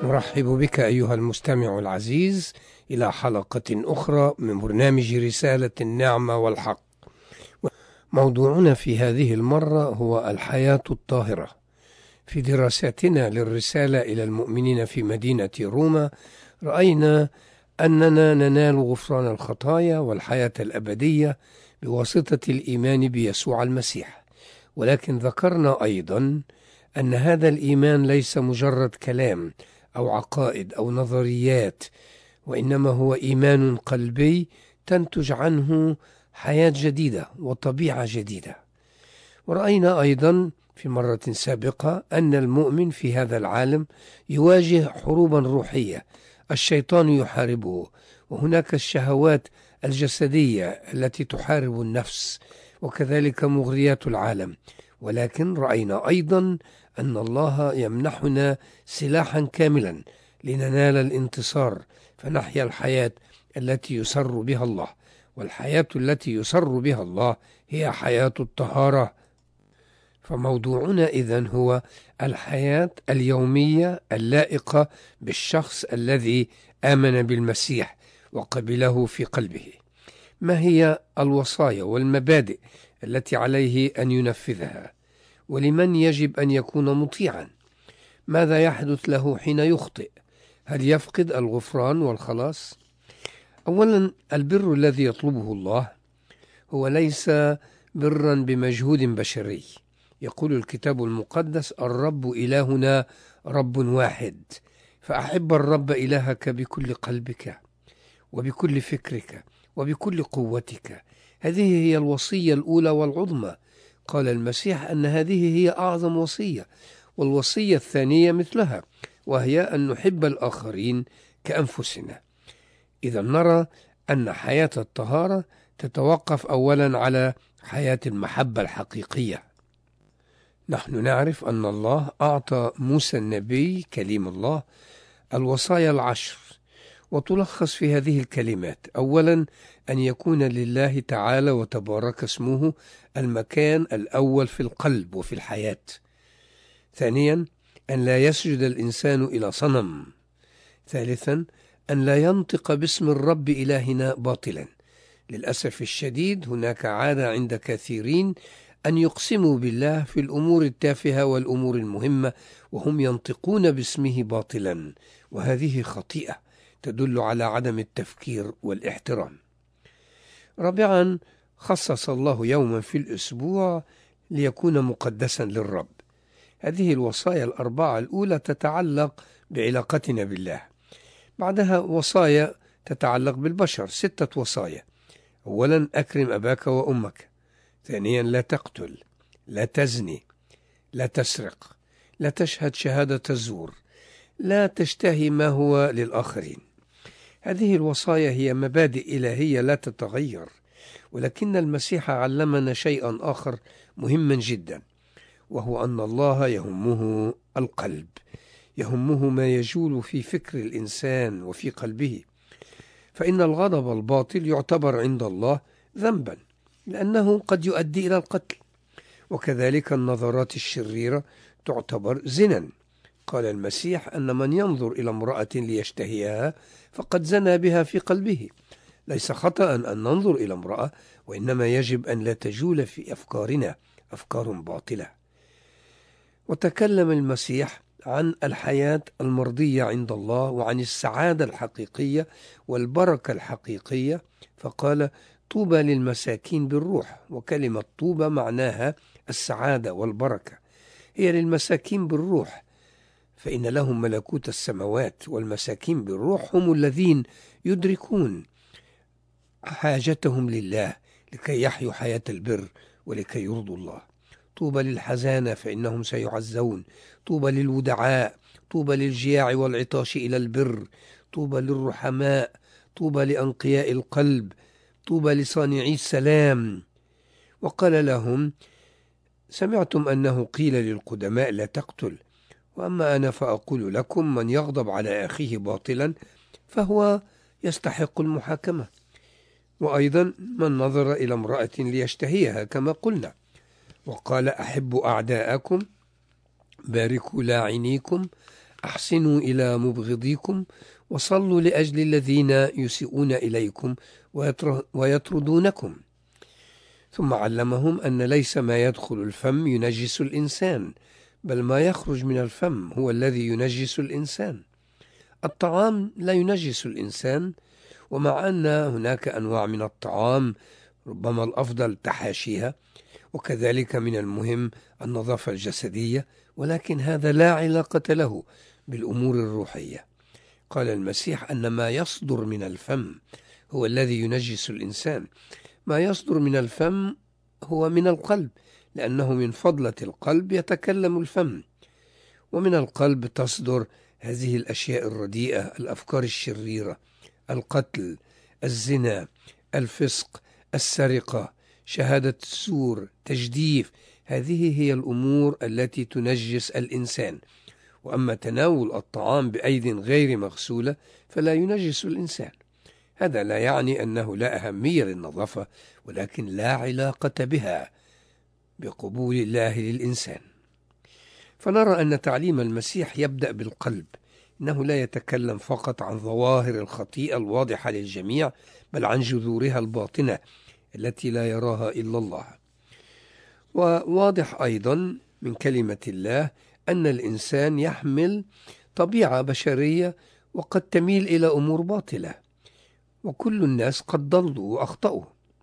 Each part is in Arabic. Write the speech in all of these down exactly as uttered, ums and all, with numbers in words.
نرحب بك أيها المستمع العزيز إلى حلقة أخرى من برنامج رسالة النعمة والحق. موضوعنا في هذه المرة هو الحياة الطاهرة. في دراستنا للرسالة إلى المؤمنين في مدينة روما رأينا أننا ننال غفران الخطايا والحياة الأبدية بواسطة الإيمان بيسوع المسيح، ولكن ذكرنا أيضا أن هذا الإيمان ليس مجرد كلام أو عقائد أو نظريات، وإنما هو إيمان قلبي تنتج عنه حياة جديدة وطبيعة جديدة. ورأينا أيضا في مرة سابقة أن المؤمن في هذا العالم يواجه حروبا روحية الشيطان يحاربه، وهناك الشهوات الجسدية التي تحارب النفس، وكذلك مغريات العالم. ولكن رأينا أيضا أن الله يمنحنا سلاحا كاملا لننال الانتصار، فنحيا الحياة التي يسر بها الله، والحياة التي يسر بها الله هي حياة الطهارة. فموضوعنا إذن هو الحياة اليومية اللائقة بالشخص الذي آمن بالمسيح وقبله في قلبه. ما هي الوصايا والمبادئ التي عليه أن ينفذها؟ ولمن يجب أن يكون مطيعا؟ ماذا يحدث له حين يخطئ؟ هل يفقد الغفران والخلاص؟ أولا، البر الذي يطلبه الله هو ليس برا بمجهود بشري. يقول الكتاب المقدس: الرب إلهنا رب واحد، فأحب الرب إلهك بكل قلبك وبكل فكرك وبكل قوتك. هذه هي الوصية الأولى والعظمى. قال المسيح أن هذه هي أعظم وصية، والوصية الثانية مثلها، وهي أن نحب الآخرين كأنفسنا. إذا نرى أن حياة الطهارة تتوقف أولا على حياة المحبة الحقيقية. نحن نعرف أن الله أعطى موسى النبي كليم الله الوصايا العشر، وتلخص في هذه الكلمات: أولا، أن يكون لله تعالى وتبارك اسمه المكان الأول في القلب وفي الحياة. ثانيا، أن لا يسجد الإنسان إلى صنم. ثالثا، أن لا ينطق باسم الرب إلهنا باطلا. للأسف الشديد هناك عادة عند كثيرين أن يقسموا بالله في الأمور التافهة والأمور المهمة، وهم ينطقون باسمه باطلا، وهذه خطيئة تدل على عدم التفكير والاحترام. رابعا، خصص الله يوما في الأسبوع ليكون مقدسا للرب. هذه الوصايا الأربعة الأولى تتعلق بعلاقتنا بالله. بعدها وصايا تتعلق بالبشر، ستة وصايا. أولا، أكرم أباك وأمك. ثانيا، لا تقتل، لا تزني، لا تسرق، لا تشهد شهادة الزور، لا تشتهي ما هو للآخرين. هذه الوصايا هي مبادئ إلهية لا تتغير، ولكن المسيح علمنا شيئا آخر مهما جدا، وهو أن الله يهمه القلب، يهمه ما يجول في فكر الإنسان وفي قلبه. فإن الغضب الباطل يعتبر عند الله ذنبا، لأنه قد يؤدي إلى القتل، وكذلك النظرات الشريرة تعتبر زنا. قال المسيح أن من ينظر إلى امرأة ليشتهيها فقد زنى بها في قلبه. ليس خطأ أن ننظر إلى امرأة، وإنما يجب أن لا تجول في أفكارنا أفكار باطلة. وتكلم المسيح عن الحياة المرضية عند الله، وعن السعادة الحقيقية والبركة الحقيقية، فقال: طوبى للمساكين بالروح. وكلمة طوبى معناها السعادة والبركة، هي للمساكين بالروح، فإن لهم ملكوت السماوات. والمساكين بالروح هم الذين يدركون حاجتهم لله لكي يحيوا حياة البر ولكي يرضوا الله. طوبى للحزانة فإنهم سيعزون. طوبى للودعاء. طوبى للجياع والعطاش إلى البر. طوبى للرحماء. طوبى لأنقياء القلب. طوبى لصانعي السلام. وقال لهم: سمعتم أنه قيل للقدماء لا تقتل، وأما أنا فأقول لكم: من يغضب على أخيه باطلا فهو يستحق المحاكمة. وأيضا من نظر إلى امرأة ليشتهيها كما قلنا. وقال: أحبوا أعداءكم، باركوا لاعنيكم، أحسنوا إلى مبغضيكم وصلوا لأجل الذين يسيئون إليكم ويطردونكم. ثم علمهم أن ليس ما يدخل الفم ينجس الإنسان، بل ما يخرج من الفم هو الذي ينجس الإنسان. الطعام لا ينجس الإنسان، ومع أن هناك أنواع من الطعام ربما الأفضل تحاشيها، وكذلك من المهم النظافة الجسدية، ولكن هذا لا علاقة له بالأمور الروحية. قال المسيح أن ما يصدر من الفم هو الذي ينجس الإنسان. ما يصدر من الفم هو من القلب، لأنه من فضلة القلب يتكلم الفم، ومن القلب تصدر هذه الأشياء الرديئة، الأفكار الشريرة، القتل، الزنا، الفسق، السرقة، شهادة الزور، تجديف. هذه هي الأمور التي تنجس الإنسان. وأما تناول الطعام بأيد غير مغسولة فلا ينجس الإنسان. هذا لا يعني أنه لا أهمية للنظافة، ولكن لا علاقة بها بقبول الله للإنسان. فنرى أن تعليم المسيح يبدأ بالقلب، إنه لا يتكلم فقط عن ظواهر الخطيئة الواضحة للجميع، بل عن جذورها الباطنة التي لا يراها إلا الله. وواضح أيضا من كلمة الله أن الإنسان يحمل طبيعة بشرية وقد تميل إلى أمور باطلة، وكل الناس قد ضلوا وأخطأوا،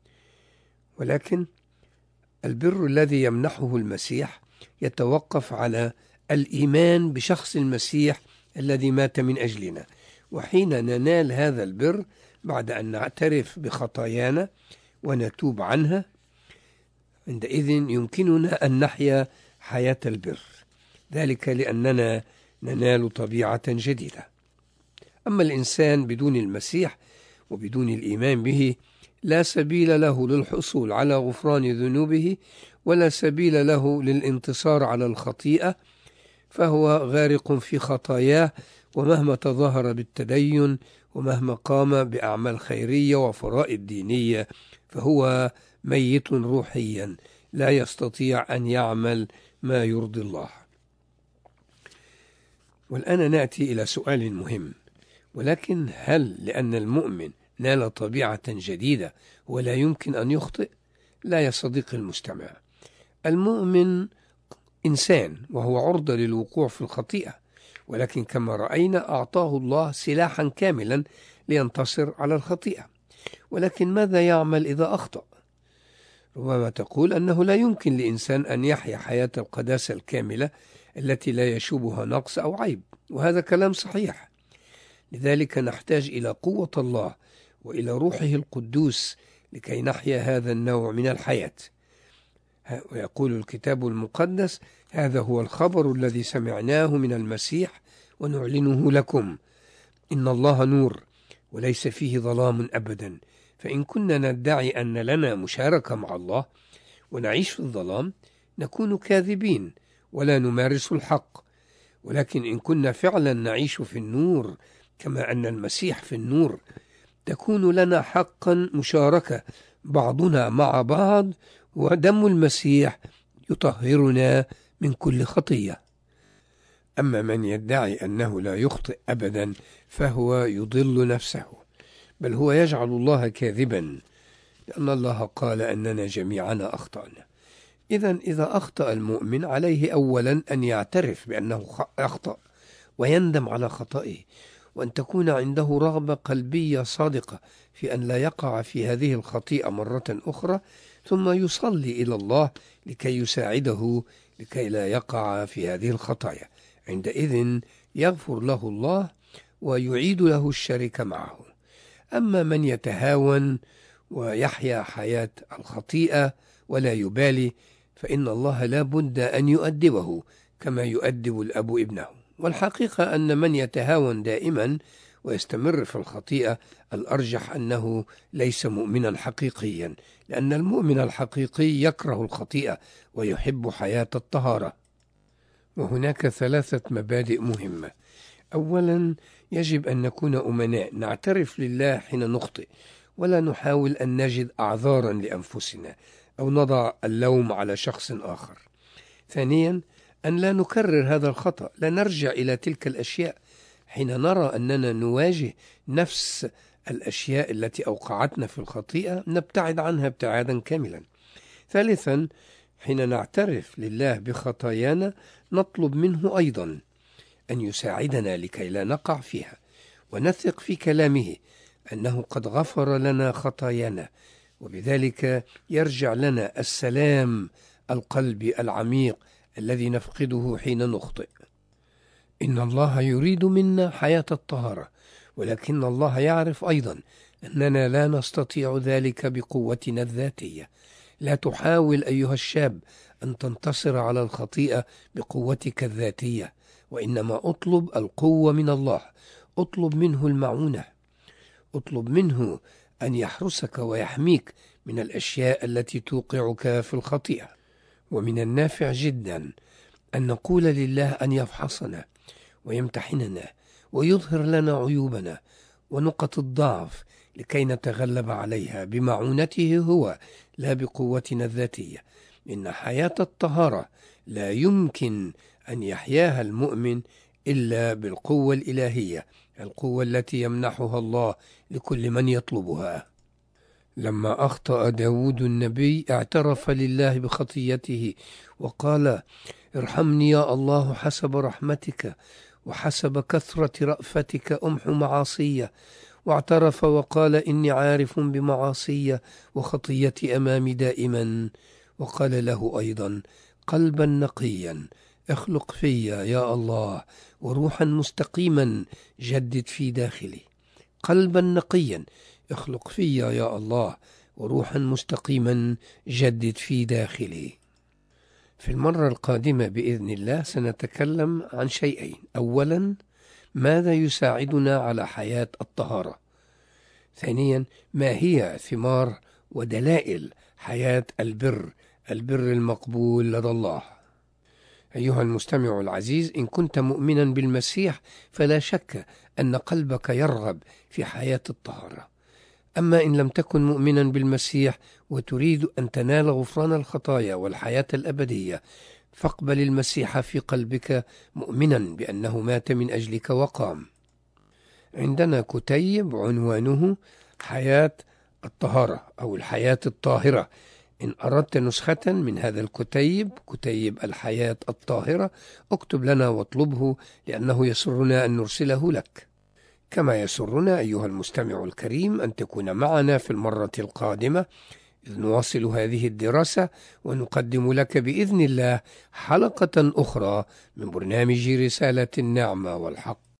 ولكن البر الذي يمنحه المسيح يتوقف على الإيمان بشخص المسيح الذي مات من أجلنا. وحين ننال هذا البر بعد أن نعترف بخطايانا ونتوب عنها، عندئذ يمكننا أن نحيا حياة البر، ذلك لأننا ننال طبيعة جديدة. أما الإنسان بدون المسيح وبدون الإيمان به لا سبيل له للحصول على غفران ذنوبه، ولا سبيل له للانتصار على الخطيئة، فهو غارق في خطاياه، ومهما تظاهر بالتدين ومهما قام بأعمال خيرية وفرائض دينية فهو ميت روحيا، لا يستطيع أن يعمل ما يرضي الله. والآن نأتي إلى سؤال مهم، ولكن هل لأن المؤمن نال طبيعة جديدة ولا يمكن أن يخطئ؟ لا يا صديقي المستمع، المؤمن إنسان وهو عرضة للوقوع في الخطيئة، ولكن كما رأينا أعطاه الله سلاحا كاملا لينتصر على الخطيئة. ولكن ماذا يعمل إذا أخطأ؟ ربما تقول أنه لا يمكن لإنسان أن يحيا حياة القداسة الكاملة التي لا يشوبها نقص أو عيب، وهذا كلام صحيح. لذلك نحتاج إلى قوة الله وإلى روحه القدوس لكي نحيا هذا النوع من الحياة. ويقول الكتاب المقدس: هذا هو الخبر الذي سمعناه من المسيح ونعلنه لكم، إن الله نور وليس فيه ظلام أبدا. فإن كنا ندعي أن لنا مشاركة مع الله ونعيش في الظلام نكون كاذبين ولا نمارس الحق. ولكن إن كنا فعلا نعيش في النور كما أن المسيح في النور تكون لنا حقا مشاركة بعضنا مع بعض، ودم المسيح يطهرنا من كل خطية. أما من يدعي أنه لا يخطئ أبدا فهو يضل نفسه، بل هو يجعل الله كاذبا، لأن الله قال أننا جميعنا أخطأنا. إذن إذا أخطأ المؤمن عليه أولا أن يعترف بأنه أخطأ ويندم على خطئه، وأن تكون عنده رغبة قلبية صادقة في أن لا يقع في هذه الخطيئة مرة أخرى، ثم يصلي إلى الله لكي يساعده لكي لا يقع في هذه الخطايا. عندئذ يغفر له الله ويعيد له الشركة معه. أما من يتهاون ويحيا حياة الخطيئة ولا يبالي فإن الله لا بد أن يؤدبه كما يؤدب الأب ابنه. والحقيقة أن من يتهاون دائما ويستمر في الخطيئة الأرجح أنه ليس مؤمنا حقيقيا، لأن المؤمن الحقيقي يكره الخطيئة ويحب حياة الطهارة. وهناك ثلاثة مبادئ مهمة. أولا، يجب أن نكون أمناء، نعترف لله حين نخطئ ولا نحاول أن نجد أعذارا لأنفسنا أو نضع اللوم على شخص آخر. ثانيا، أن لا نكرر هذا الخطأ، لا نرجع إلى تلك الأشياء حين نرى أننا نواجه نفس الأشياء التي أوقعتنا في الخطيئة، نبتعد عنها ابتعادا كاملا. ثالثا، حين نعترف لله بخطايانا نطلب منه أيضا أن يساعدنا لكي لا نقع فيها، ونثق في كلامه أنه قد غفر لنا خطايانا، وبذلك يرجع لنا السلام القلبي العميق الذي نفقده حين نخطئ. إن الله يريد منا حياة الطهارة، ولكن الله يعرف أيضا أننا لا نستطيع ذلك بقوتنا الذاتية. لا تحاول أيها الشاب أن تنتصر على الخطيئة بقوتك الذاتية، وإنما أطلب القوة من الله، أطلب منه المعونة، أطلب منه أن يحرسك ويحميك من الأشياء التي توقعك في الخطيئة. ومن النافع جدا أن نقول لله أن يفحصنا ويمتحننا ويظهر لنا عيوبنا ونقط الضعف لكي نتغلب عليها بمعونته هو، لا بقوتنا الذاتية. إن حياة الطهارة لا يمكن أن يحياها المؤمن إلا بالقوة الإلهية، القوة التي يمنحها الله لكل من يطلبها. لما أخطأ داود النبي اعترف لله بخطيته وقال: ارحمني يا الله حسب رحمتك وحسب كثرة رأفتك أمحو معاصي. واعترف وقال: إني عارف بمعاصي وخطيتي أمامي دائما. وقال له أيضا: قلبا نقيا اخلق في يا الله، وروحا مستقيما جدد في داخلي. قلبا نقيا اخلق في يا الله، وروحا مستقيما جدد في داخلي. في المرة القادمة بإذن الله سنتكلم عن شيئين: أولا، ماذا يساعدنا على حياة الطهارة؟ ثانيا، ما هي ثمار ودلائل حياة البر، البر المقبول لدى الله؟ أيها المستمع العزيز، إن كنت مؤمنا بالمسيح فلا شك أن قلبك يرغب في حياة الطهارة. أما إن لم تكن مؤمنا بالمسيح وتريد أن تنال غفران الخطايا والحياة الأبدية، فاقبل المسيح في قلبك مؤمنا بأنه مات من أجلك وقام. عندنا كتيب عنوانه حياة الطهارة أو الحياة الطاهرة. إن أردت نسخة من هذا الكتيب، كتيب الحياة الطاهرة، اكتب لنا واطلبه، لأنه يسرنا أن نرسله لك. كما يسرنا أيها المستمع الكريم أن تكون معنا في المرة القادمة إذ نواصل هذه الدراسة ونقدم لك بإذن الله حلقة أخرى من برنامج رسالة النعمة والحق.